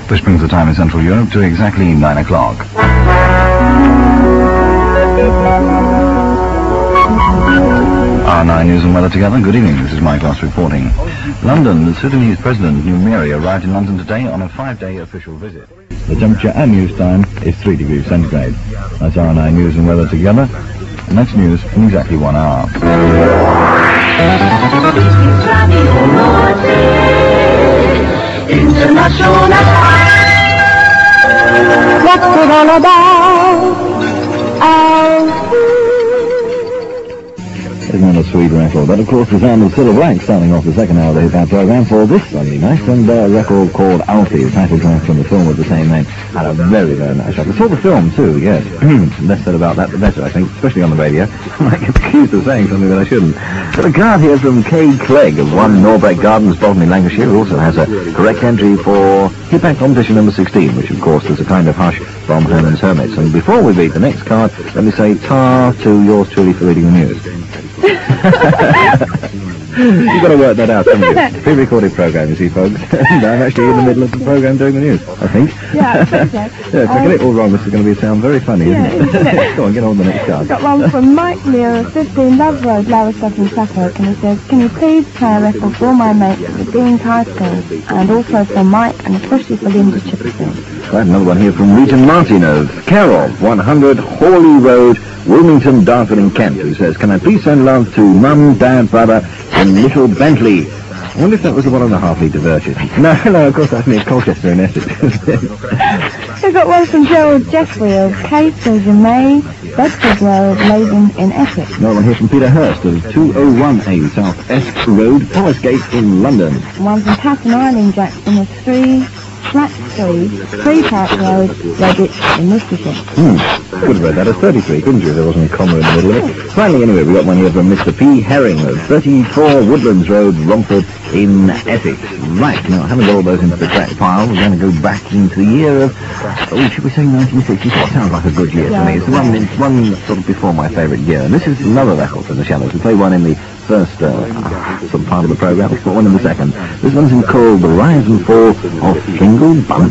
which brings the time in Central Europe to exactly 9 o'clock. R9 News and Weather together. Good evening, this is Mike Ross reporting. London, the Sudanese President Numeri arrived in London today on a 5-day official visit. The temperature at news time is 3 degrees centigrade. That's R9 News and Weather together. And that's news in exactly 1 hour. What's it all about? Isn't that a sweet record? That, of course, the sound of Cilla Black starting off the second hour of the hip-hop program for this Sunday night, and a record called Alfie, the title track from the film with the same name. Had a very, very nice record. I saw the film, too, yes. Less said about that, the better, I think, especially on the radio. I might get accused of saying something that I shouldn't. Got a card here from Kay Clegg of 1 Norbeck Gardens, Bolton in Lancashire, who also has a correct entry for hip-hop competition number 16, which, of course, is a kind of hush from Herman's Hermits. And before we read the next card, let me say ta to yours truly for reading the news. You've got to work that out, haven't you? Pre-recorded program, you see, folks. And I'm actually in the middle of the program doing the news, I think. Yeah, I think so. Yeah, if I get it all wrong, this is going to sound very funny, isn't it? Go on, get on the next card. Got one from Mike Lear of 15 Love Road, Lowestoft in Suffolk, and he says, can you please play a record for all my mates at the Dean's High School, and also for Mike, and especially for Linda Chipperfield. Right, another one here from Regent Martin of Carroll, 100 Hawley Road, Wilmington, Dartford in Kent, who says, can I please send love to Mum, Dad, Brother, and little Bentley? I wonder if that was the one on the half-litre version. No, of course that's near Colchester in Essex. We've got one from Gerald Jeffrey of Cases in May, Bedford Road, Leyden in Essex. Another one here from Peter Hurst of 201A South Esk Road, Forestgate in London. One from Patton Island Jackson of 3 Flat 3, 3 Park Road, Redditch in Michigan. Could have read that as 33, couldn't you? There wasn't a comma in the middle of it. Finally, anyway, we got one here from Mr. P. Herring of 34 Woodlands Road, Romford in Essex. Right, now, having got all those into the correct pile, we're going to go back into the year of, should we say 1964? Sounds like a good year to me. It's one sort of before my favourite year. And this is another record from the Shallows. We play one in the first sort of part of the programme, we'll put one in the second. This one's called The Rise and Fall of Fingal Bunt.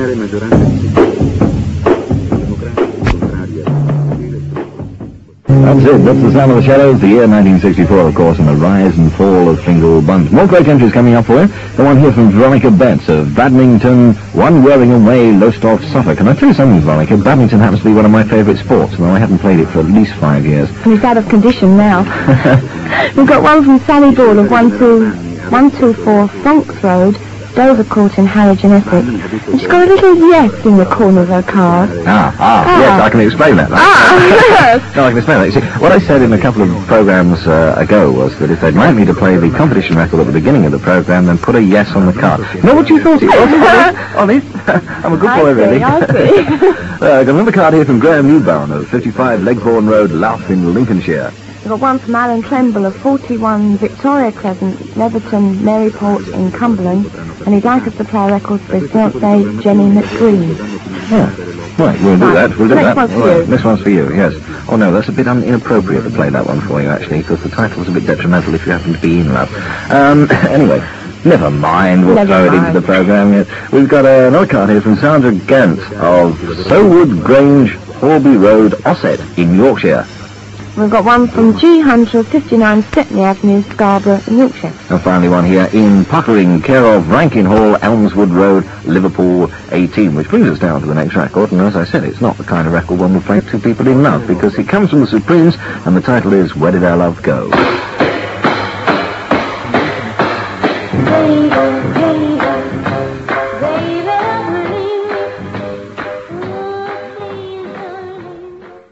That's it, that's the sound of the Shallows, the year 1964, of course, and the rise and fall of Fingal Bunt. More great entries coming up for you. The one here from Veronica Betts of Badminton, 1 Worthing Way, Lowestoft, Suffolk. And I tell you something, Veronica, badminton happens to be one of my favourite sports, though I haven't played it for at least 5 years. He's out of condition now. We've got one from Sally Ball of 124 Fonks Road, Dover Court in Harwich in Essex. And she's got a little yes in the corner of her card. Yes, I can explain that. No, I can explain that. You see, what I said in a couple of programmes ago was that if they'd like me to play the competition record at the beginning of the programme, then put a yes on the card. You know what you thought it was? Honest? I'm a good boy, really. I see. Got another card here from Graham Newbourne of 55 Legbourne Road, Louth in Lincolnshire. We've got one from Alan Tremble of 41 Victoria Crescent, Leverton, Maryport in Cumberland, and he'd like us to play a record for his fiancée, Jenny McGreen. Yeah. Right, we'll do that. We'll do that. Next one's for you. Next one's for you, yes. Oh no, that's a bit inappropriate to play that one for you, actually, because the title's a bit detrimental if you happen to be in love. Anyway, never mind, we'll throw it into the programme yet. We've got another card here from Sandra Gant of Sowood Grange, Horby Road, Ossett in Yorkshire. We've got one from G. Hunter of 59 Stepney Avenue, Scarborough in Yorkshire. And finally one here in Puckering, care of Rankin Hall, Elmswood Road, Liverpool 18, which brings us down to the next record. And as I said, it's not the kind of record one would play to people in love, because it comes from the Supremes, and the title is Where Did Our Love Go?